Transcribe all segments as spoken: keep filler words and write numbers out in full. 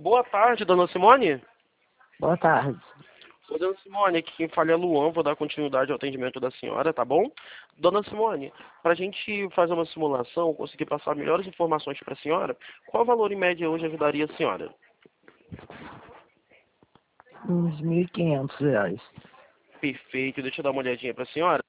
Boa tarde, dona Simone. Boa tarde. Ô, dona Simone, aqui quem fala é Luan, vou dar continuidade ao atendimento da senhora, tá bom? Dona Simone, para a gente fazer uma simulação, conseguir passar melhores informações para a senhora, qual valor em média hoje ajudaria a senhora? Uns mil e quinhentos reais. Perfeito, deixa eu dar uma olhadinha para a senhora.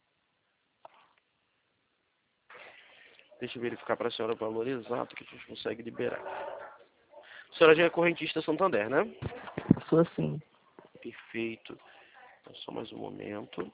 Deixa eu verificar para a senhora o valor exato que a gente consegue liberar. A senhora já é correntista Santander, né? Sou assim. Perfeito. Então, só mais um momento.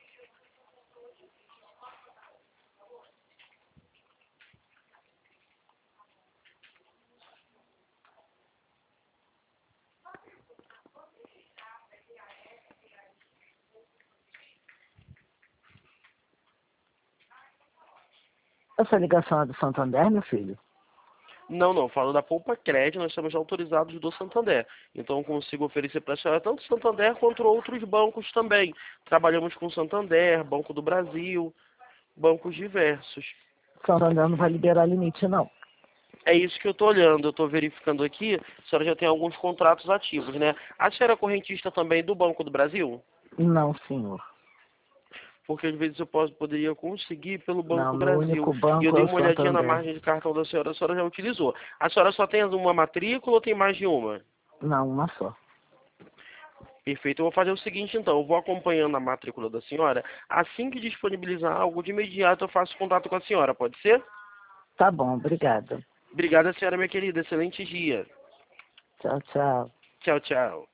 Essa ligação é do Santander, meu filho? Não, não, falo da Poupa Crédito, nós estamos autorizados do Santander. Então eu consigo oferecer para a senhora tanto o Santander quanto outros bancos também. Trabalhamos com o Santander, Banco do Brasil, bancos diversos. Santander não vai liberar limite, não. É isso que eu estou olhando, eu estou verificando aqui, a senhora já tem alguns contratos ativos, né? A senhora é correntista também do Banco do Brasil? Não, senhor. Porque às vezes eu posso, poderia conseguir pelo Não, Banco do meu Brasil. único E eu banco é dei o uma olhadinha na Santander. margem de cartão da senhora, a senhora já utilizou. A senhora só tem uma matrícula ou tem mais de uma? Não, uma só. Perfeito, eu vou fazer o seguinte então, eu vou acompanhando a matrícula da senhora, assim que disponibilizar algo, de imediato eu faço contato com a senhora, pode ser? Tá bom, obrigada. Obrigada, senhora, minha querida, excelente dia. Tchau, tchau. Tchau, tchau.